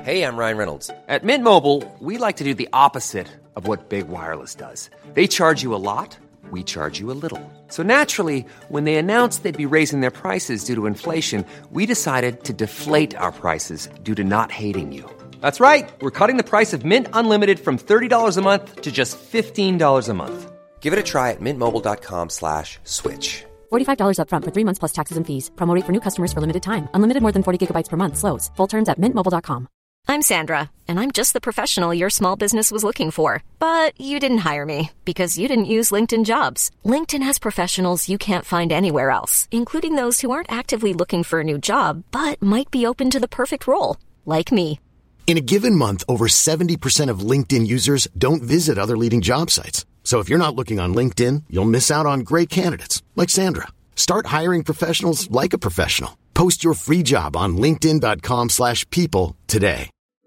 Hey, I'm Ryan Reynolds. At Mint Mobile, we like to do the opposite of what Big Wireless does. They charge you a lot, we charge you a little. So naturally, when they announced they'd be raising their prices due to inflation, we decided to deflate our prices due to not hating you. That's right. We're cutting the price of Mint Unlimited from $30 a month to just $15 a month. Give it a try at mintmobile.com/switch. $45 up front for 3 months plus taxes and fees. Promo rate for new customers for limited time. Unlimited more than 40 gigabytes per month. Slows full terms at mintmobile.com. I'm Sandra, and I'm just the professional your small business was looking for. But you didn't hire me because you didn't use LinkedIn Jobs. LinkedIn has professionals you can't find anywhere else, including those who aren't actively looking for a new job, but might be open to the perfect role, like me. In a given month, over 70% of LinkedIn users don't visit other leading job sites. So if you're not looking on LinkedIn, you'll miss out on great candidates like Sandra. Start hiring professionals like a professional. Post your free job on linkedin.com/people today.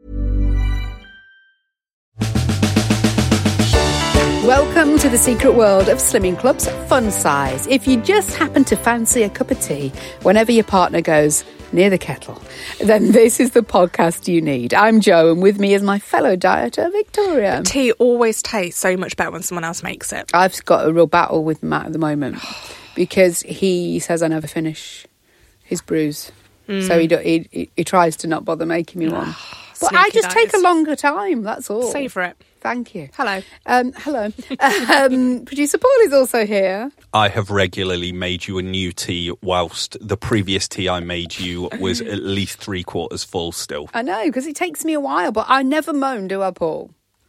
Welcome to the secret world of Slimming Club's Fun Size. If you just happen to fancy a cup of tea whenever your partner goes near the kettle, then this is the podcast you need. I'm Jo, and with me is my fellow dieter, Victoria. Tea always tastes so much better when someone else makes it. I've got a real battle with Matt at the moment because he says I never finish his brews. So he tries to not bother making me one. But I just take a longer time, that's all. Savour it. Thank you. Hello. Hello. Producer Paul is also here. I have regularly made you a new tea whilst the previous tea I made you was at least 3/4 full still. I know, because it takes me a while, but I never moan, do I, Paul?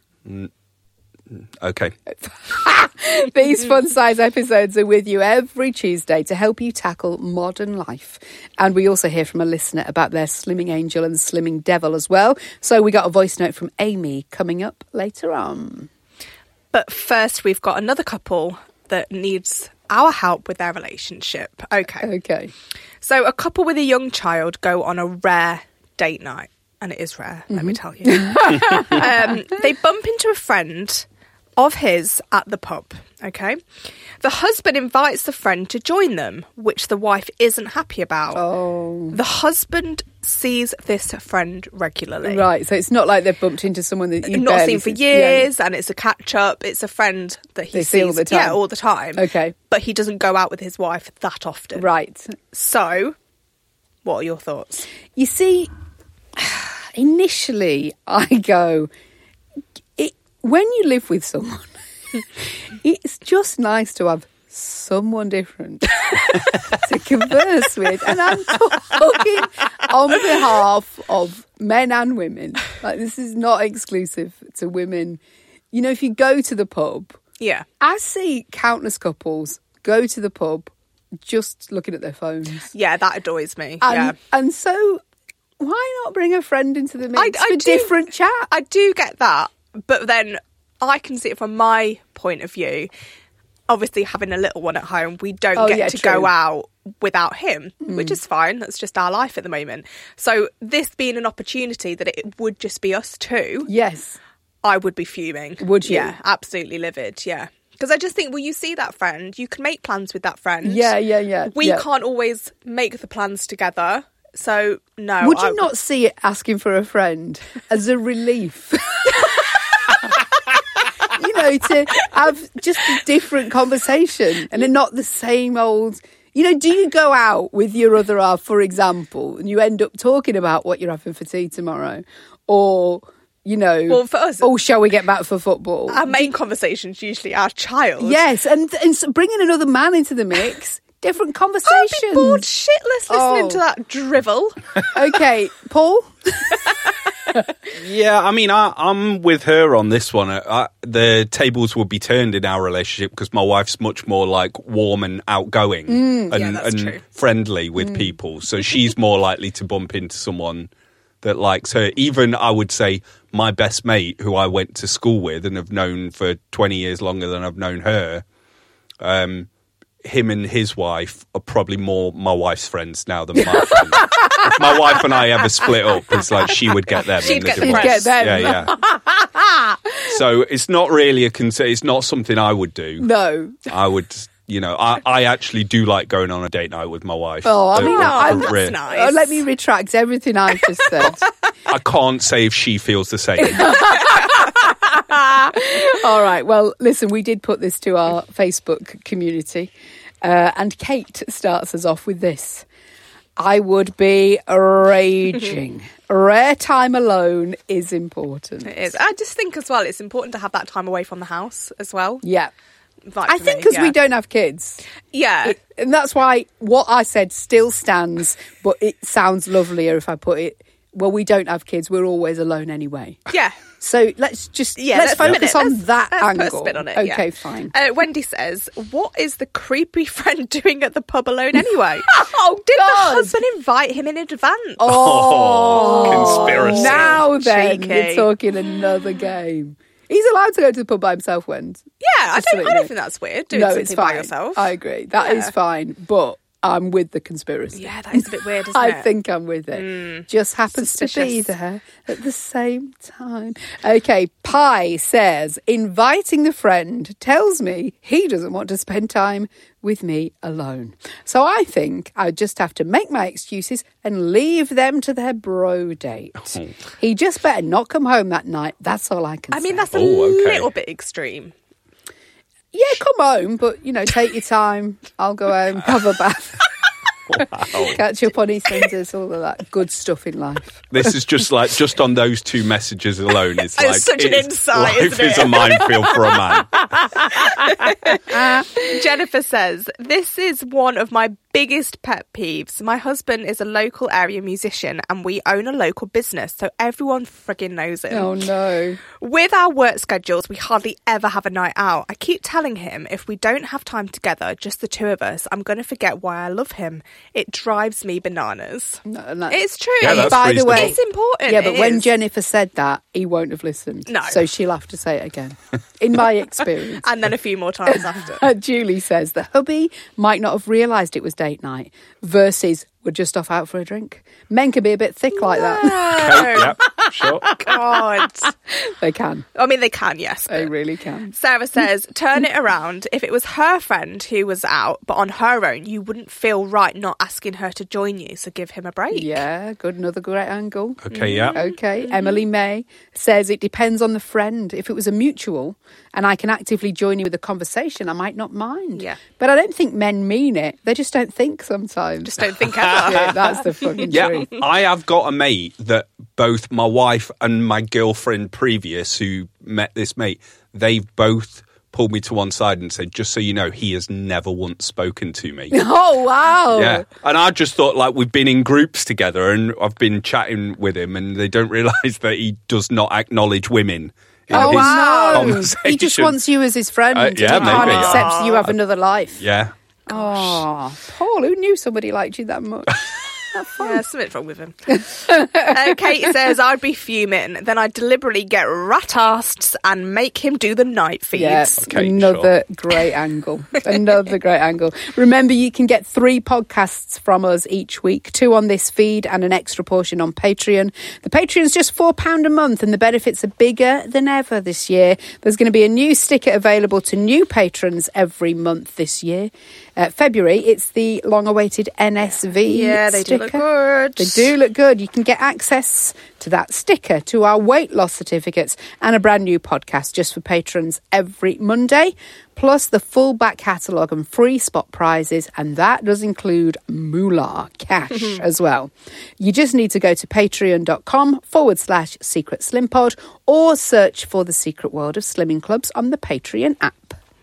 Okay. These Fun Size episodes are with you every Tuesday to help you tackle modern life. And we also hear from a listener about their slimming angel and slimming devil as well. So we got a voice note from Amy coming up later on. But first, we've got another couple that needs our help with their relationship. Okay. So a couple with a young child go on a rare date night. And it is rare, let me tell you. They bump into a friend of his at the pub, okay? The husband invites the friend to join them, which the wife isn't happy about. Oh. The husband sees this friend regularly. Right, so it's not like they've bumped into someone that you've not seen for years, and it's a catch-up. It's a friend that he see all the time. Yeah, all the time. Okay. But he doesn't go out with his wife that often. Right. So, what are your thoughts? You see, initially I go, when you live with someone, it's just nice to have someone different to converse with. And I'm talking on behalf of men and women. Like, this is not exclusive to women. You know, if you go to the pub, yeah, I see countless couples go to the pub just looking at their phones. Yeah, that annoys me. And so why not bring a friend into the mix for different chat? I do get that, but then I can see it from my point of view. Obviously, having a little one at home, we don't get to go out without him, which is fine. That's just our life at the moment. So this being an opportunity that it would just be us two, yes, I would be fuming. Would you? Yeah, absolutely livid, yeah. Because I just think, well, you see that friend, you can make plans with that friend. Yeah. We can't always make the plans together. So, no. Would you not see it asking for a friend as a relief? You know, to have just a different conversation and not the same old... You know, do you go out with your other half, for example, and you end up talking about what you're having for tea tomorrow? Or, you know... Well, for us... Oh, shall we get back for football? Our main conversation's usually our child. Yes, and so bringing another man into the mix... Different conversations. I'd be bored shitless listening to that drivel. Okay, Paul? Yeah, I mean, I'm with her on this one. The tables would be turned in our relationship because my wife's much more like warm and outgoing and friendly with people. So she's more likely to bump into someone that likes her. Even, I would say, my best mate, who I went to school with and have known for 20 years longer than I've known her, him and his wife are probably more my wife's friends now than my friends. If my wife and I ever split up, it's like she would get them. She'd get them. Yeah. So it's not really a concern. It's not something I would do. No. I would You know, I actually do like going on a date night with my wife. Oh, I mean, that's nice. Let me retract everything I've just said. I can't say if she feels the same. All right. Well, listen, we did put this to our Facebook community, and Kate starts us off with this. I would be raging. Rare time alone is important. It is. I just think as well, it's important to have that time away from the house as well. Yeah. Like I think because we don't have kids. Yeah. And that's why what I said still stands, but it sounds lovelier if I put it, well, we don't have kids. We're always alone anyway. Yeah. So let's focus on that angle. Let's put a spin on it. Okay, fine. Wendy says, "What is the creepy friend doing at the pub alone anyway?" Did God. the husband invite him in advance? Conspiracy. Now then, Cheeky. you're talking another game. He's allowed to go to the pub by himself, Wendy. Yeah, I don't think that's weird. Doing something it's fine. by yourself. I agree. That is fine, but I'm with the conspiracy. Yeah, that is a bit weird, isn't I it? think I'm with it. Just happens to be Suspicious. there at the same time. Okay, Pi says, inviting the friend tells me he doesn't want to spend time with me alone. So I think I just have to make my excuses and leave them to their bro date. He just better not come home that night. That's all I can say. I mean, that's a little bit extreme. Yeah, come home, but, take your time. I'll go home, have a bath. Wow. Catch up on EastEnders, all of that good stuff in life. This is just on those two messages alone. It's like such an insight, life isn't it? is a minefield for a man. Jennifer says, "This is one of my biggest pet peeves. My husband is a local area musician and we own a local business, so everyone frigging knows him. Oh, no. With our work schedules, we hardly ever have a night out. I keep telling him if we don't have time together, just the two of us, I'm going to forget why I love him. It drives me bananas." No. It's true. Yeah, that's By the way, it's important. yeah, but It when is. Jennifer said that, he won't have listened. No. So she'll have to say it again, in my experience. And then a few more times after. Julie says the hubby might not have realised it was date night versus we're just off out for a drink. Men can be a bit thick like that. Okay, yep, sure. God. They can. I mean, they can, yes. They but- really can. Sarah says, turn it around. If it was her friend who was out, but on her own, you wouldn't feel right not asking her to join you, so give him a break. Yeah, good. Another great angle. Okay, yeah. Okay. Emily May says it depends on the friend. If it was a mutual and I can actively join you with a conversation, I might not mind. Yeah. But I don't think men mean it. They just don't think sometimes. Just don't think ever. Yeah, that's the fucking Yeah, truth. I have got a mate that both my wife and my girlfriend previous who met this mate, they've both pulled me to one side and said, just so you know, he has never once spoken to me. Oh, wow. Yeah. And I just thought, like, we've been in groups together and I've been chatting with him and they don't realise that he does not acknowledge women in his conversation. He just wants you as his friend. Yeah, He can't maybe. accept you have another life. Yeah. Oh, Paul, who knew somebody liked you that much? Yeah, something's wrong with him. Kate says, I'd be fuming. Then I'd deliberately get rat-assed and make him do the night feeds. Yes, Okay, another great angle. Another great angle. Remember, you can get 3 podcasts from us each week, 2 on this feed and an extra portion on Patreon. The Patreon's just £4 a month and the benefits are bigger than ever this year. There's going to be a new sticker available to new patrons every month this year. February, it's the long-awaited NSV Yeah, they do sticker. look good. They do look good. You can get access to that sticker, to our weight loss certificates, and a brand new podcast just for patrons every Monday, plus the full back catalogue and free spot prizes, and that does include moolah, cash as well. You just need to go to patreon.com/Secret Slim Pod or search for The Secret World of Slimming Clubs on the Patreon app.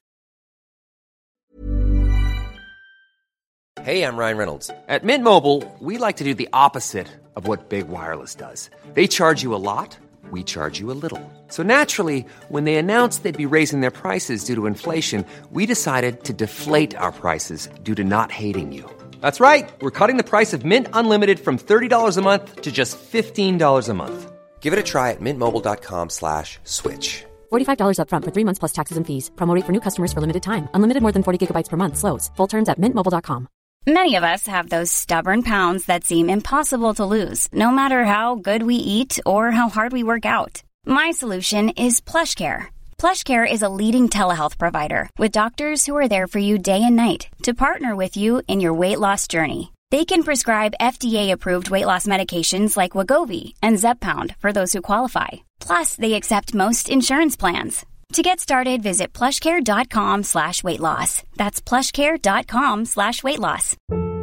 Hey, I'm Ryan Reynolds. At Mint Mobile, we like to do the opposite of what Big Wireless does. They charge you a lot, we charge you a little. So naturally, when they announced they'd be raising their prices due to inflation, we decided to deflate our prices due to not hating you. That's right. We're cutting the price of Mint Unlimited from $30 a month to just $15 a month. Give it a try at mintmobile.com/switch. $45 up front for 3 months plus taxes and fees. Promo rate for new customers for limited time. Unlimited more than 40 gigabytes per month. Slows full terms at mintmobile.com. Many of us have those stubborn pounds that seem impossible to lose, no matter how good we eat or how hard we work out. My solution is PlushCare. PlushCare is a leading telehealth provider with doctors who are there for you day and night to partner with you in your weight loss journey. They can prescribe FDA-approved weight loss medications like Wegovy and Zepbound for those who qualify. Plus, they accept most insurance plans. To get started, visit plushcare.com/weight loss. That's plushcare.com/weight loss.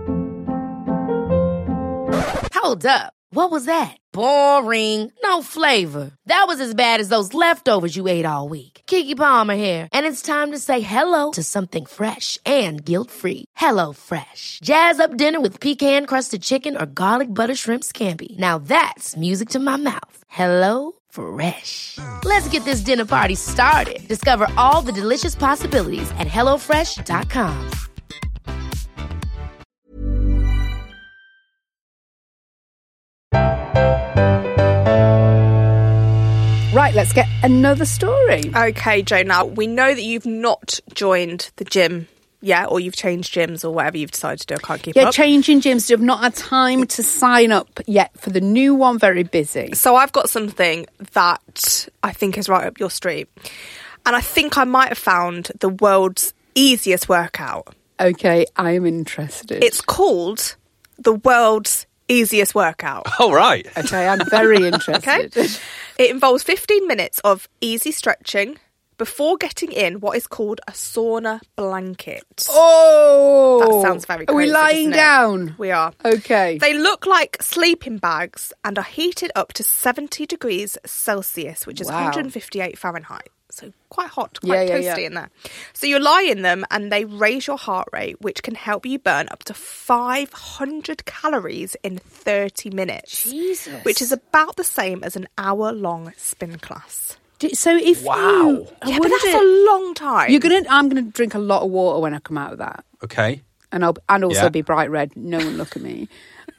Hold up. What was that? Boring. No flavor. That was as bad as those leftovers you ate all week. Keke Palmer here, and it's time to say hello to something fresh and guilt-free. Hello Fresh. Jazz up dinner with pecan-crusted chicken or garlic butter shrimp scampi. Now that's music to my mouth. Hello Fresh. Let's get this dinner party started. Discover all the delicious possibilities at HelloFresh.com. Right, let's get another story. Okay, Jo, now we know that you've not joined the gym yet, or you've changed gyms or whatever you've decided to do. I can't keep up. Yeah, changing gyms. I've not had time to sign up yet for the new one. Very busy. So I've got something that I think is right up your street. And I think I might have found the world's easiest workout. Okay, I am interested. It's called the world's easiest workout. Oh, right. Okay, I'm very interested. Okay. It involves 15 minutes of easy stretching before getting in what is called a sauna blanket. Oh! That sounds very crazy. Are we lying down? We are. Okay. They look like sleeping bags and are heated up to 70 degrees Celsius, which is 158 Fahrenheit. So quite hot, quite toasty in there. So you lie in them and they raise your heart rate, which can help you burn up to 500 calories in 30 minutes. Jesus. Which is about the same as an hour-long spin class. So if you... Yeah, but that's a long time. I'm gonna drink a lot of water when I come out of that. Okay. And also be bright red. No one look at me.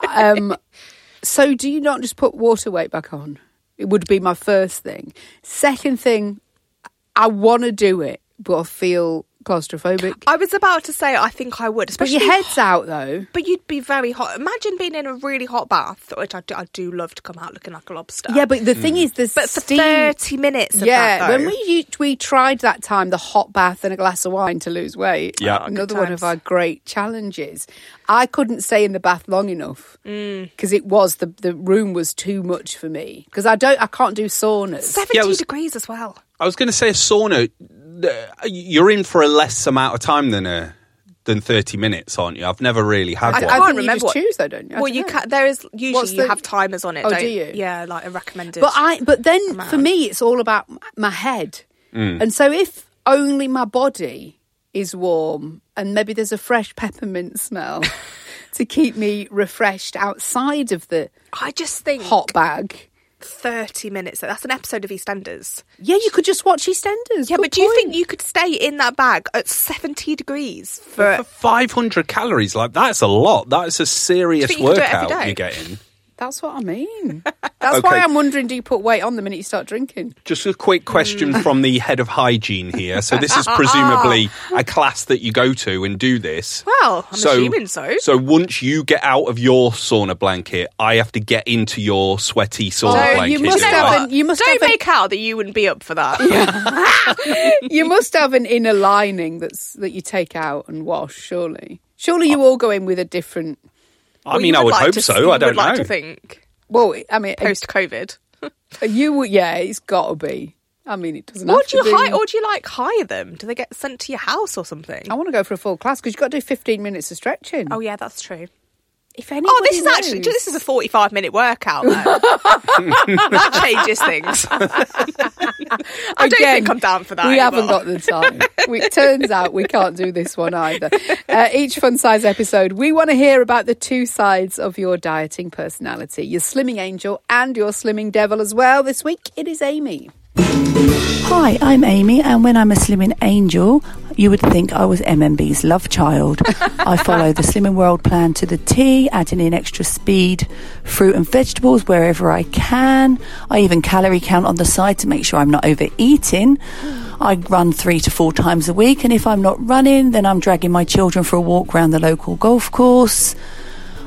So do you not just put water weight back on? It would be my first thing. Second thing, I want to do it, but I feel claustrophobic. I was about to say I think I would. But your head's out, though. But you'd be very hot. Imagine being in a really hot bath, which I do love to come out looking like a lobster. Yeah, but the thing is, there's But for steam. 30 minutes of that, though. When we tried that time, the hot bath and a glass of wine to lose weight. Yeah. Another one of our great challenges. I couldn't stay in the bath long enough because it was the room was too much for me because I can't do saunas. 70 degrees as well. I was going to say a sauna, you're in for a less amount of time than 30 minutes, aren't you? I've never really had one. I can't remember. You just choose though, don't you? Well, you can. There is usually you have timers on it. Oh, do you? Yeah, like a recommended. But then for me, it's all about my head, and so if only my body is warm and maybe there's a fresh peppermint smell to keep me refreshed outside of the hot bag. 30 minutes. That's an episode of EastEnders. Yeah, you could just watch EastEnders. Yeah, but do you think you could stay in that bag at 70 degrees for 500 calories? Like, that's a lot. That's a serious workout you're getting. That's what I mean. That's why I'm wondering, do you put weight on the minute you start drinking? Just a quick question from the head of hygiene here. So this is presumably a class that you go to and do this. Well, I'm assuming so. So once you get out of your sauna blanket, I have to get into your sweaty sauna blanket. Don't make out that you wouldn't be up for that. Yeah. You must have an inner lining that you take out and wash, surely. Surely you all go in with a different... I mean, I would hope so. I don't know. Like to think. Well, I mean, post-COVID, it's got to be. I mean, it doesn't. Or do you hire them? Do they get sent to your house or something? I want to go for a full class because you've got to do 15 minutes of stretching. Oh yeah, that's true. If anybody this is a 45-minute workout though. That changes things. I don't think I'm down for that. We haven't got the time. It turns out we can't do this one either. Each Fun Size episode, we want to hear about the two sides of your dieting personality, your slimming angel and your slimming devil as well. This week it is Amy. Hi, I'm Amy, and when I'm a slimming angel, you would think I was MMB's love child. I follow the Slimming World plan to the T, adding in extra speed, fruit and vegetables wherever I can. I even calorie count on the side to make sure I'm not overeating. I run 3 to 4 times a week, and if I'm not running, then I'm dragging my children for a walk around the local golf course.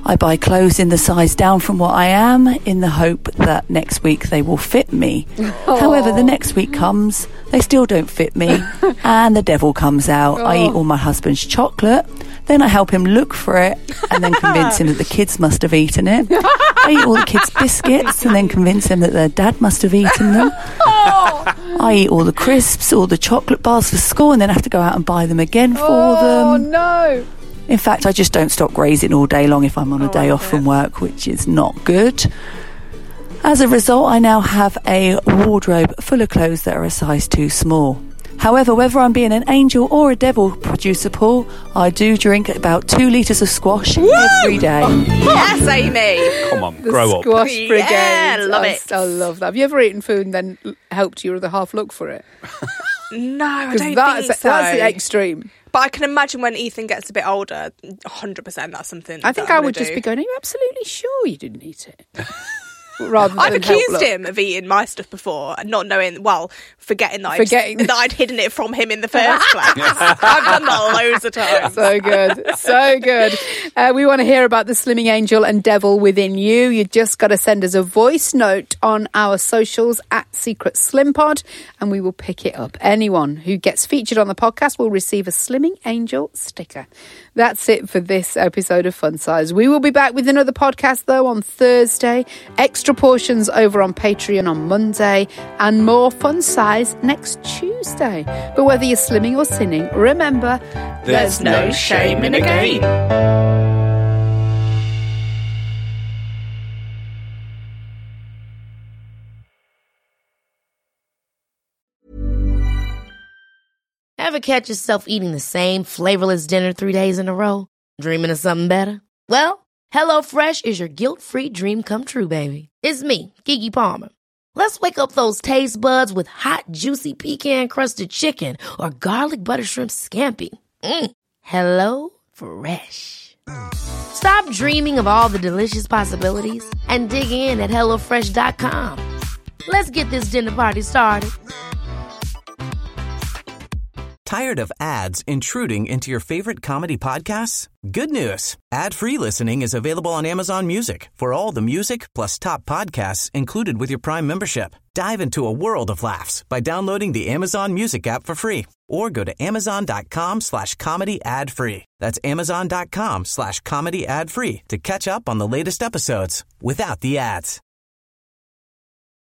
I buy clothes in the size down from what I am in the hope that next week they will fit me. However, the next week comes, they still don't fit me, and the devil comes out. I eat all my husband's chocolate, then I help him look for it, and then convince him that the kids must have eaten it. I eat all the kids' biscuits, and then convince him that their dad must have eaten them. I eat all the crisps, all the chocolate bars for school, and then have to go out and buy them again for them. Oh, no. In fact, I just don't stop grazing all day long if I'm on a day off from work, which is not good. As a result, I now have a wardrobe full of clothes that are a size too small. However, whether I'm being an angel or a devil, Producer Paul, I do drink about 2 litres of squash every day. Yes, Amy. Come on, grow up. Squash brigade. Yeah, love it. I love that. Have you ever eaten food and then helped your other half look for it? No, I don't think so. That's the extreme. But I can imagine when Ethan gets a bit older, 100% that's something I think I would just be going, are you absolutely sure you didn't eat it? Rather I've than accused him of eating my stuff before, not knowing, forgetting that I'd hidden it from him in the first place. I've done that loads of times. So good. So good. We want to hear about the Slimming Angel and Devil within you. You just got to send us a voice note on our socials at Secret Slim Pod, and we will pick it up. Anyone who gets featured on the podcast will receive a Slimming Angel sticker. That's it for this episode of Fun Size. We will be back with another podcast, though, on Thursday. Extra portions over on Patreon on Monday, and more Fun Size next Tuesday. But whether you're slimming or sinning, remember, there's no shame in a game. Ever catch yourself eating the same flavorless dinner 3 days in a row? Dreaming of something better? Well, HelloFresh is your guilt-free dream come true, baby. It's me, Keke Palmer. Let's wake up those taste buds with hot, juicy pecan-crusted chicken or garlic butter shrimp scampi. Hello Fresh. Stop dreaming of all the delicious possibilities and dig in at HelloFresh.com. Let's get this dinner party started. Tired of ads intruding into your favorite comedy podcasts? Good news. Ad-free listening is available on Amazon Music for all the music plus top podcasts included with your Prime membership. Dive into a world of laughs by downloading the Amazon Music app for free or go to amazon.com/comedy ad-free. That's amazon.com/comedy ad-free to catch up on the latest episodes without the ads.